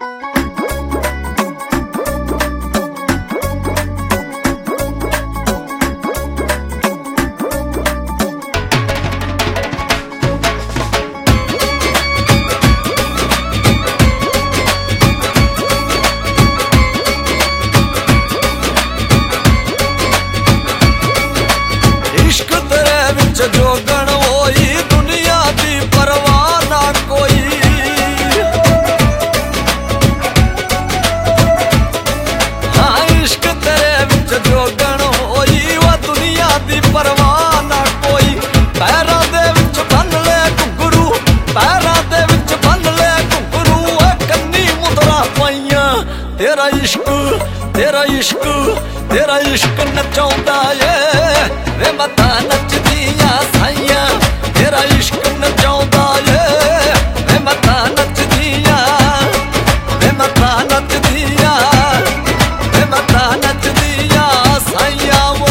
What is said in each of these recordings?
जोगण होई दुनिया दी परवाह ना कोई। हाँ इश्क तेरे विच जोगण होई वो दुनिया दी परवाह ना कोई। पैरां दे विच बन ले घुंघरू, पैरां दे विच बन ले घुंघरू, कन्नी मुदरा पाइयां। तेरा इश्क तेरा इश्क तेरा इश्क नचाउंदा ए वे मता नचदियां साइयां। तेरा इश्क नचाउंदा ए वे मता नचदियां, वे मता नचदियां, वे मता नचदियां साइयां वो।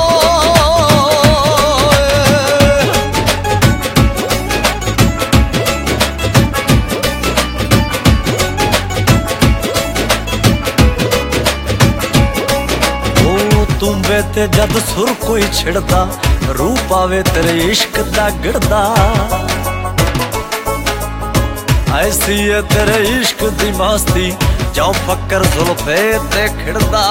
तूंबे ते जद सुर कोई छिड़दा, रूप आवे तेरे इश्क दा गिरदा। ऐसी है तेरे इश्क दी मस्ती, जाओ फकर जुल्फे ते खिड़दा।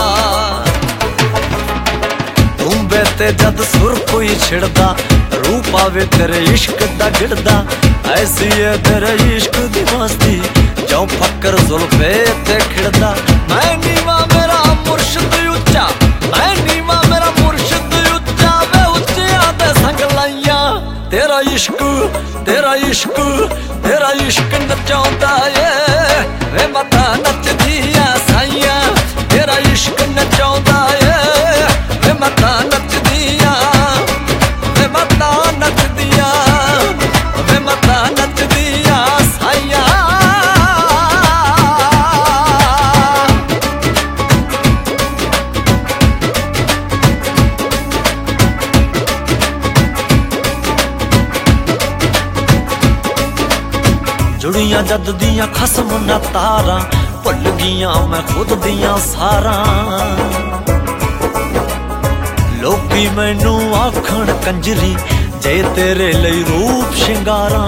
तूंबे ते जद सुर कोई छिड़दा, रूप आवे तेरे इश्क दा गिरदा। ऐसी है तेरे इश्क दी मस्ती, जाओ फकर जुल्फे ते खिड़दा। मैं नीवा मेरा मुर्शिद उच्चा, मैं नीवा मेरा मुर्शिद उच्चा, वे उच्चियां दे संग लाइयां। तेरा इश्क तेरा इश्क तेरा इश्क नचाउंदा ए वे मता नचदियां साइयां। तेरा इश्क नचाउंदा ए वे मता नचदियां, वे मता नचदियां, वे मता नचदियां साइयां। जुड़ियां जद दियां खसम ना तारा, भुल गियां मैं खुद दियां सारा। लोकी मैनू आखण कंजरी, जे तेरे लई रूप शिंगारा।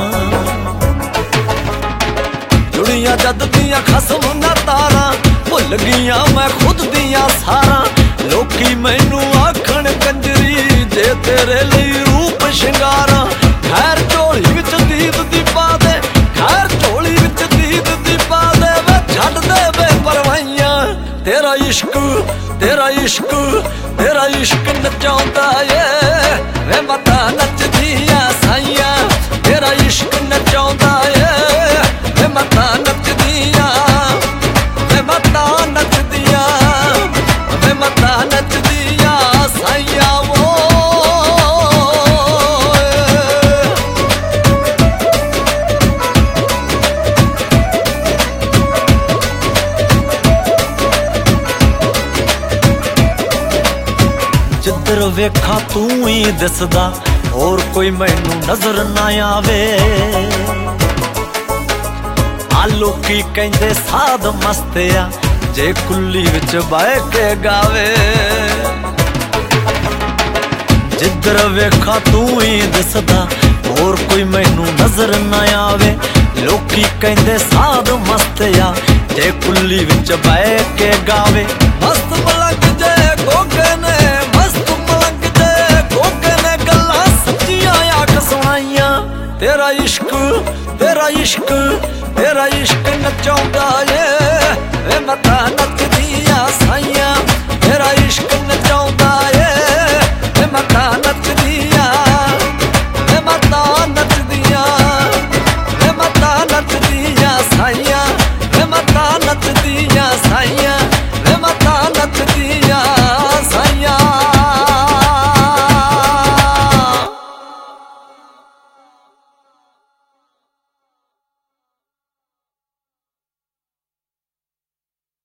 जुड़ियां जद दियां खसम ना तारा, भुल गियां मैं खुद दियां सारा। लोकी मैनू आखण कंजरी, जे तेरे लई रूप शिंगारा। खैर झोली विच दीद दी पा दे, खैर झोली विच दीद दी पा दे, वे छड्ड दे वे परवाइयां। तेरा इश्क तेरा इश्क तेरा इश्क नचाउंदा ए वे मता नचदियां साइयां। तेरा इश्क नचाउंदा ए वे मता नचदियां, वे मता नचदियां, वे मता नचदियां साइयां वो। जिधर वेखा तू ही दिसदा, और कोई मैनू नजर ना आवे। आ लोकी कहंदे साध मस्तिया, जे कुल्ली विच बह के गावे। जिधर वेखा तू ही दिसदा, और कोई मैनू नजर ना आवे। लोकी कहंदे साध मस्तिया, जे कुल्ली विच बह के गावे। मस्त मलंग जे गोगे ने, मस्त मलंग जे गोगे ने, गल्लां सच्चियां आख सुनाइयां। तेरा इश्क तेरा इश्क तेरा इश्क नचाउंदा ए वे मता नचदियां साइयां। तेरा इश्क नचाउंदा